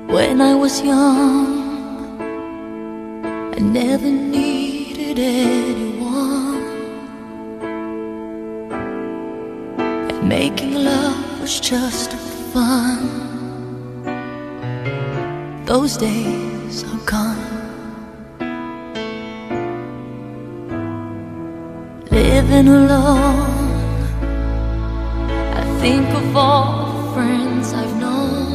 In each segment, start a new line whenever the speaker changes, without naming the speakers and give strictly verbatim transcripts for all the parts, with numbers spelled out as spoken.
When I was young, I never needed anyone, and making love was just fun. Those days are gone. Living alone, I think of all the friends I've known.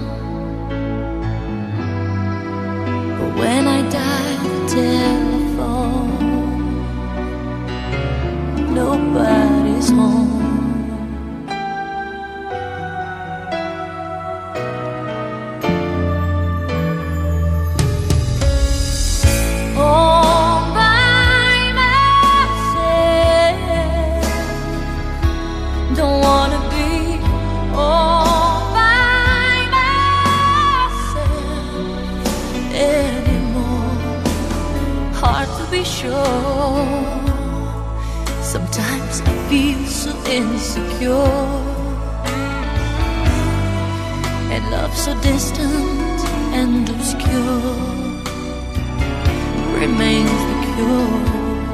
But when I dial the telephone, nobody's home. Sometimes I feel so insecure, and love so distant and obscure remains the cure.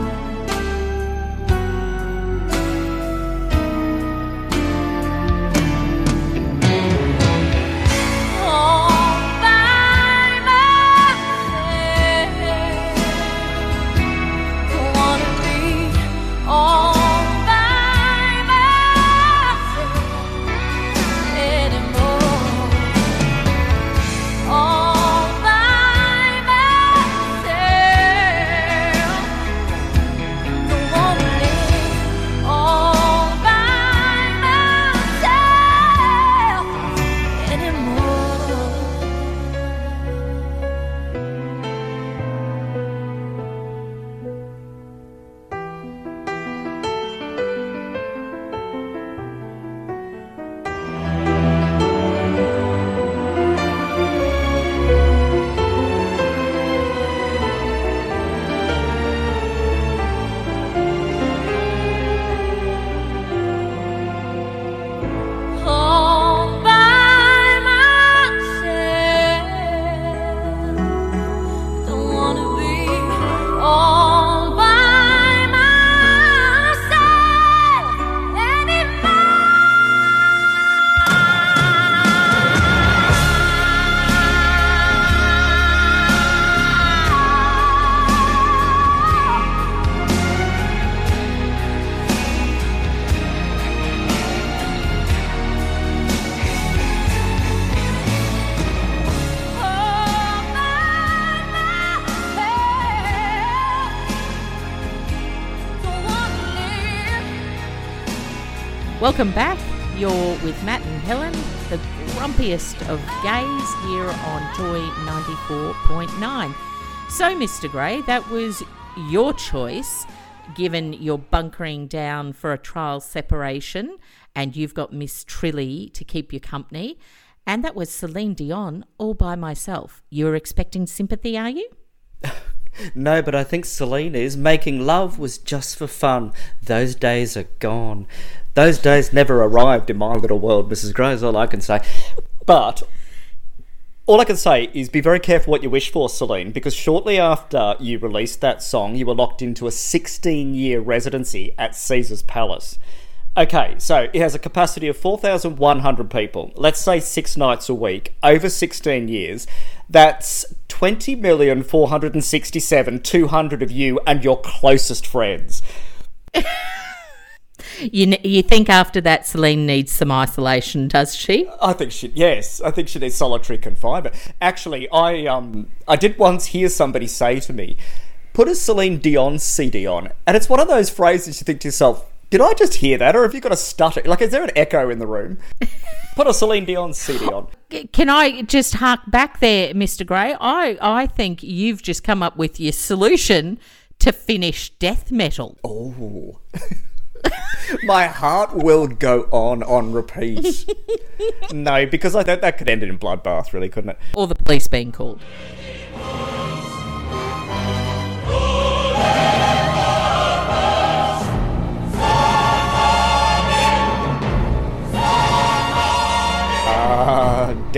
Welcome back. You're with Matt and Helen, the grumpiest of gays here on Joy ninety-four point nine. So, Mister Gray, that was your choice, given you're bunkering down for a trial separation and you've got Miss Trilly to keep you company. And that was Celine Dion, All By Myself. You're expecting sympathy, are you?
No, but I think Celine is. Making love was just for fun. Those days are gone. Those days never arrived in my little world, Missus Gray, is all I can say. But all I can say is be very careful what you wish for, Celine, because shortly after you released that song, you were locked into a sixteen-year residency at Caesar's Palace. Okay, so it has a capacity of four thousand one hundred people. Let's say six nights a week, over sixteen years. That's twenty million four hundred sixty-seven thousand two hundred of you and your closest friends.
You you think after that Celine needs some isolation, does she?
I think she, yes, I think she needs solitary confinement. Actually, I um I did once hear somebody say to me, put a Celine Dion C D on, and it's one of those phrases you think to yourself, did I just hear that, or have you got a stutter? Like, is there an echo in the room? Put a Celine Dion C D on.
Can I just hark back there, Mister Gray? I, I think you've just come up with your solution to finish death metal.
Oh. My heart will go on on repeat. No, because I, that, that could end in a bloodbath, really, couldn't it?
Or the police being called.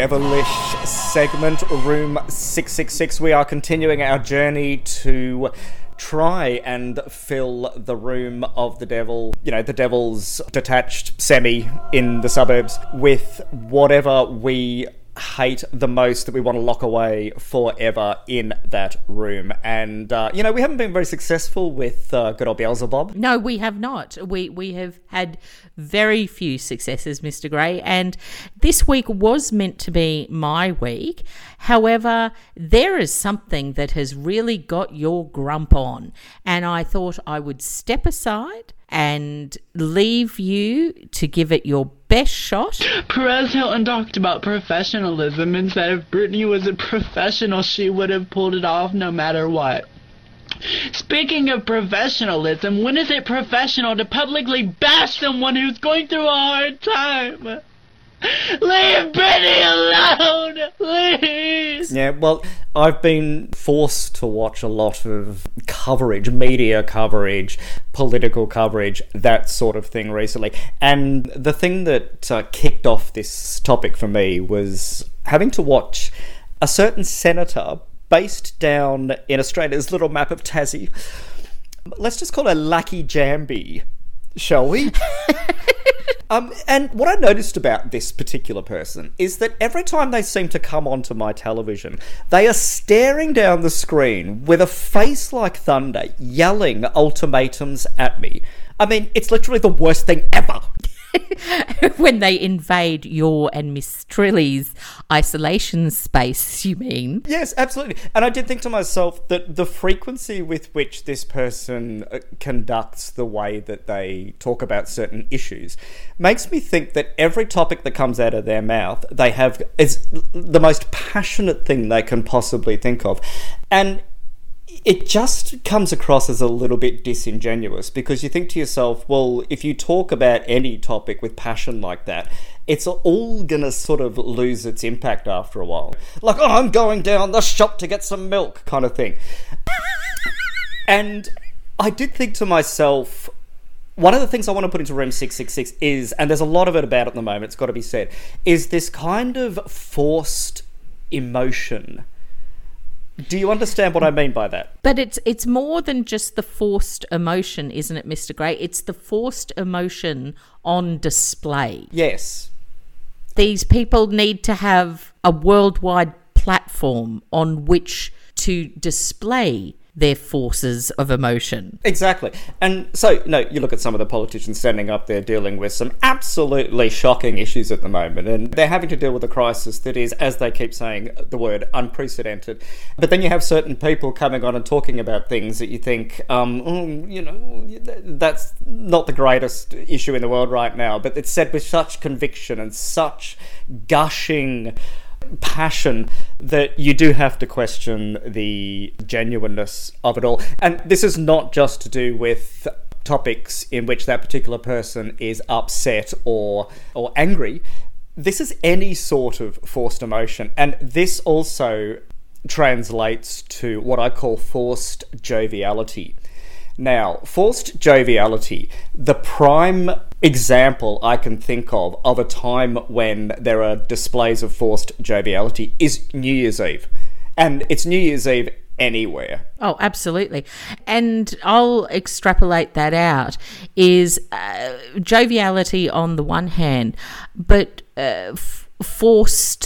devilish segment, Room six six six. We are continuing our journey to try and fill the room of the devil, you know, the devil's detached semi in the suburbs, with whatever we hate the most that we want to lock away forever in that room. And, uh, you know, we haven't been very successful with uh, good old Beelzebub.
No, we have not. We we have had very few successes, Mister Grey, and this week was meant to be my week. However, there is something that has really got your grump on, and I thought I would step aside and leave you to give it your best shot.
Perez Hilton talked about professionalism and said if Britney was a professional, she would have pulled it off no matter what. Speaking of professionalism, when is it professional to publicly bash someone who's going through a hard time? Leave Britney alone, please!
Yeah, well, I've been forced to watch a lot of coverage, media coverage, political coverage, that sort of thing recently. And the thing that uh, kicked off this topic for me was having to watch a certain senator based down in Australia's little map of Tassie. Let's just call her Lucky Jambi, shall we? Um, and what I noticed about this particular person is that every time they seem to come onto my television, they are staring down the screen with a face like thunder, yelling ultimatums at me. I mean, it's literally the worst thing ever.
When they invade your and Miss Trilly's isolation space, you mean?
Yes, absolutely. And I did think to myself that the frequency with which this person uh, conducts the way that they talk about certain issues makes me think that every topic that comes out of their mouth, they have is the most passionate thing they can possibly think of. And it just comes across as a little bit disingenuous, because you think to yourself, well, if you talk about any topic with passion like that, it's all going to sort of lose its impact after a while. Like, oh, I'm going down the shop to get some milk kind of thing. And I did think to myself, one of the things I want to put into Room six six six is, and there's a lot of it about at the moment, it's got to be said, is this kind of forced emotion. Do you understand what I mean by that?
But it's it's more than just the forced emotion, isn't it, Mister Grey? It's the forced emotion on display.
Yes.
These people need to have a worldwide platform on which to display their forces of emotion.
Exactly. And so, you know, you look at some of the politicians standing up there dealing with some absolutely shocking issues at the moment, and they're having to deal with a crisis that is, as they keep saying the word, unprecedented. But then you have certain people coming on and talking about things that you think, um, mm, you know, that's not the greatest issue in the world right now, but it's said with such conviction and such gushing passion that you do have to question the genuineness of it all. And this is not just to do with topics in which that particular person is upset or or angry. This is any sort of forced emotion, and this also translates to what I call forced joviality. Now, forced joviality, the prime example I can think of of a time when there are displays of forced joviality is New Year's Eve. And it's New Year's Eve anywhere.
Oh, absolutely. And I'll extrapolate that out, is uh, joviality on the one hand, but uh, f- forced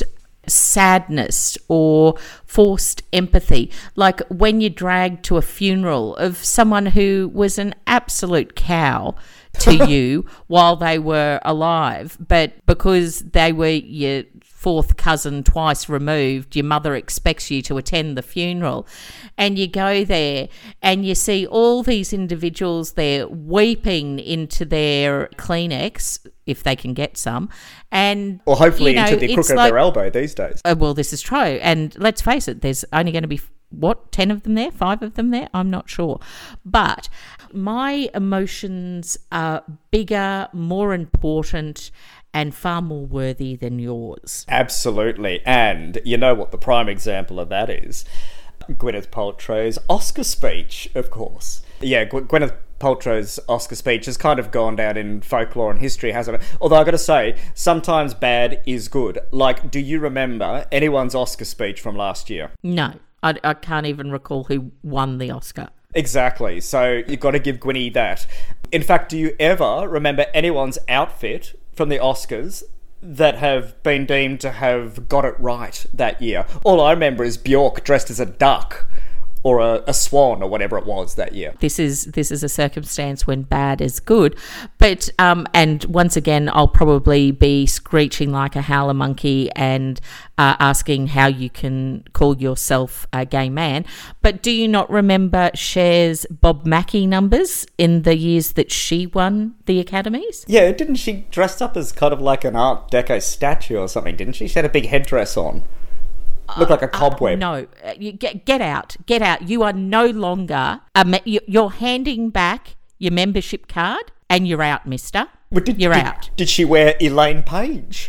sadness or forced empathy, like when you're dragged to a funeral of someone who was an absolute cow to you while they were alive, but because they were your fourth cousin twice removed, your mother expects you to attend the funeral, and you go there and you see all these individuals there weeping into their Kleenex, if they can get some, and
or hopefully
you know,
into the crook of
like,
their elbow these days.
Uh, well, this is true, and let's face it, there's only going to be what, ten of them there, five of them there, I'm not sure, but my emotions are bigger, more important, and far more worthy than yours.
Absolutely. And you know what the prime example of that is? Gwyneth Paltrow's Oscar speech, of course. Yeah, Gw- Gwyneth Paltrow's Oscar speech has kind of gone down in folklore and history, hasn't it? Although I've got to say, sometimes bad is good. Like, do you remember anyone's Oscar speech from last year?
No, I, I can't even recall who won the Oscar.
Exactly. So you've got to give Gwynnie that. In fact, do you ever remember anyone's outfit from the Oscars that have been deemed to have got it right that year? All I remember is Bjork dressed as a duck or a, a swan or whatever it was that year.
This is this is a circumstance when bad is good. But, um, and once again, I'll probably be screeching like a howler monkey and uh, asking how you can call yourself a gay man. But do you not remember Cher's Bob Mackie numbers in the years that she won the Academies?
Yeah, didn't she dress up as kind of like an Art Deco statue or something, didn't she? She had a big headdress on. Looked like a cobweb.
Uh, no, uh, you get get out, get out. You are no longer a me- you're handing back your membership card, and you're out, Mister.
But did,
you're
did,
out.
Did she wear Elaine Page?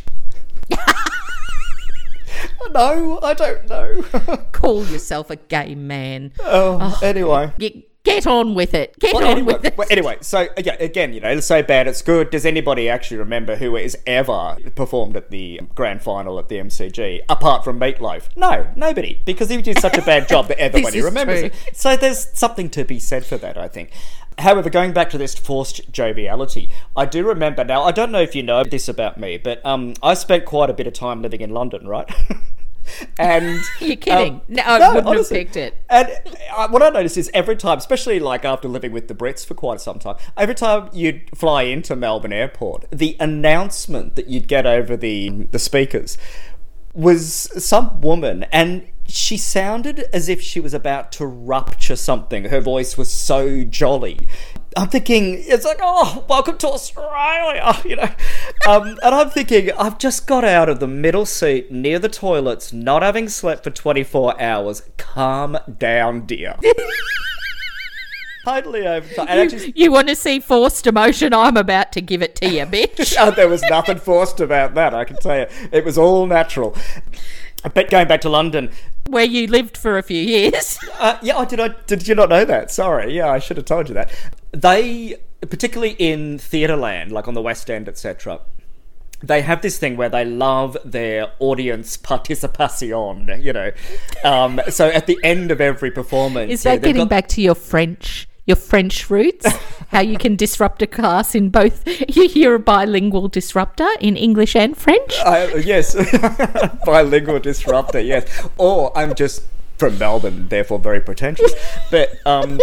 No, I don't know.
Call yourself a gay man.
Oh, oh anyway.
You, Get on with it. Get
well,
on
anyway,
with it.
Well, anyway, so yeah, again, you know, let's say bad, it's good. Does anybody actually remember who has ever performed at the grand final at the M C G, apart from Meatloaf? No, nobody, because he did such a bad job that everybody remembers
true.
it. So there's something to be said for that, I think. However, going back to this forced joviality, I do remember, now, I don't know if you know this about me, but um, I spent quite a bit of time living in London, right? And
you're kidding.
Um,
no, I
no,
wouldn't
honestly.
have picked it.
And uh, what I noticed is every time, especially like after living with the Brits for quite some time, every time you'd fly into Melbourne Airport, the announcement that you'd get over the the speakers was some woman, and she sounded as if she was about to rupture something. Her voice was so jolly. I'm thinking, it's like, oh, welcome to Australia, you know. Um, and I'm thinking, I've just got out of the middle seat near the toilets, not having slept for twenty-four hours. Calm down, dear. Totally over. And
You,
actually,
you want to see forced emotion? I'm about to give it to you, bitch.
oh, there was nothing forced about that, I can tell you. It was all natural. But going back to London,
where you lived for a few years.
Uh, yeah, I did. I did you not know that? Sorry. Yeah, I should have told you that. They, particularly in Theatreland, like on the West End, et cetera, they have this thing where they love their audience participation. You know, um, so at the end of every performance,
Is that
yeah,
getting
got...
back to your French? Your French roots, how you can disrupt a class in both. You're a bilingual disruptor in English and French.
Uh, yes, bilingual disruptor. Yes, or I'm just from Melbourne, therefore very pretentious. But um,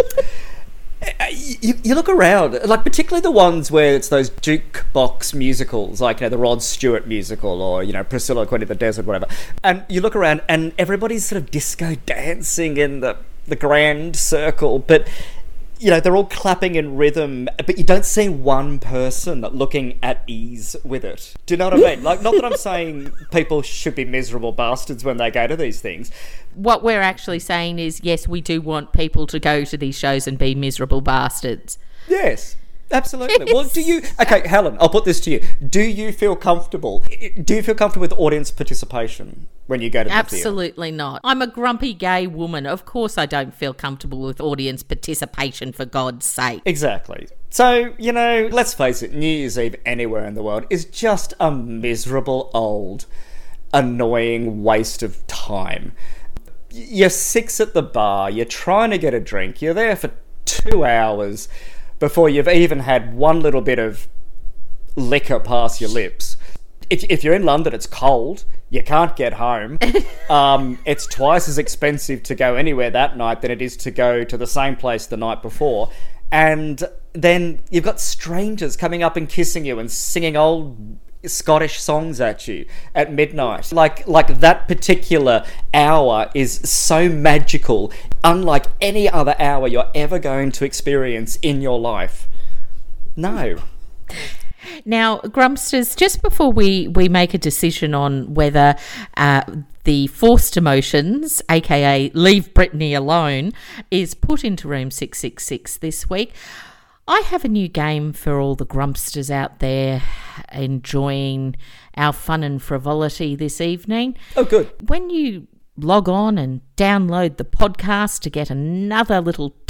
you, you look around, like particularly the ones where it's those jukebox musicals, like you know the Rod Stewart musical, or you know Priscilla, Queen of the Desert, whatever. And you look around, and everybody's sort of disco dancing in the the grand circle, but. You know, they're all clapping in rhythm, but you don't see one person looking at ease with it. Do you know what I mean? Like, not that I'm saying people should be miserable bastards when they go to these things.
What we're actually saying is, yes, we do want people to go to these shows and be miserable bastards.
Yes, absolutely. Well, do you... Okay, Helen, I'll put this to you. Do you feel comfortable? Do you feel comfortable with audience participation when you go to the theatre?
Absolutely not. I'm a grumpy gay woman. Of course I don't feel comfortable with audience participation, for God's sake.
Exactly. So, you know, let's face it, New Year's Eve anywhere in the world is just a miserable, old, annoying waste of time. You're six at the bar, you're trying to get a drink, you're there for two hours before you've even had one little bit of liquor pass your lips. If, if you're in London, it's cold. You can't get home. Um, it's twice as expensive to go anywhere that night than it is to go to the same place the night before. And then you've got strangers coming up and kissing you and singing old Scottish songs at you at midnight. Like, like that particular hour is so magical, unlike any other hour you're ever going to experience in your life. No.
Now, Grumpsters, just before we, we make a decision on whether uh, the forced emotions, aka leave Brittany alone, is put into room six six six this week, I have a new game for all the Grumpsters out there enjoying our fun and frivolity this evening.
Oh, good.
When you log on and download the podcast to get another little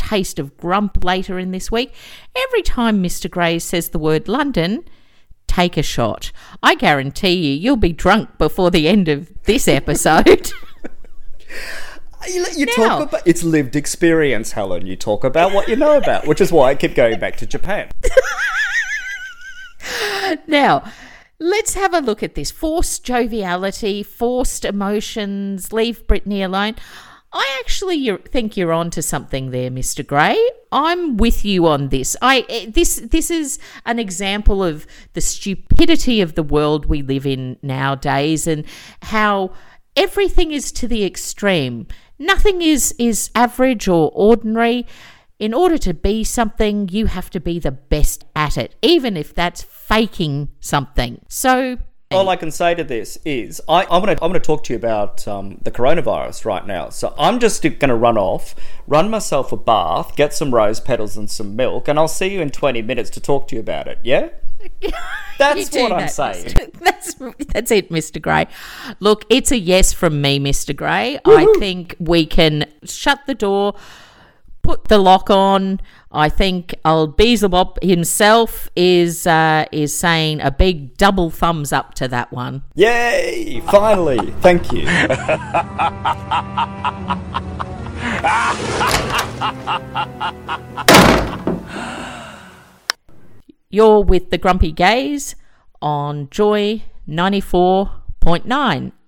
taste of grump later in this week. Every time Mister Gray says the word London, take a shot. I guarantee you, you'll be drunk before the end of this episode.
You, you
Now-
talk about it's lived experience, Helen. You talk about what you know about, which is why I keep going back to Japan.
Now, let's have a look at this. Forced joviality, forced emotions, leave Brittany alone. I actually you- think you're on to something there, Mister Gray. I'm with you on this. I eh, this this is an example of the stupidity of the world we live in nowadays, and how everything is to the extreme. Nothing is is average or ordinary. In order to be something, you have to be the best at it, even if that's faking something. So
All I can say to this is I, I'm going to I'm going to talk to you about um, the coronavirus right now. So I'm just going to run off, run myself a bath, get some rose petals and some milk, and I'll see you in twenty minutes to talk to you about it. Yeah, that's
You do
what I'm
that,
saying.
Mister That's that's it, Mister Gray. Look, it's a yes from me, Mister Gray. I think we can shut the door, put the lock on. I think old Beelzebub himself is uh, is saying a big double thumbs up to that one.
Yay! Finally, thank you.
You're with the Grumpy Gays on Joy ninety-four point nine.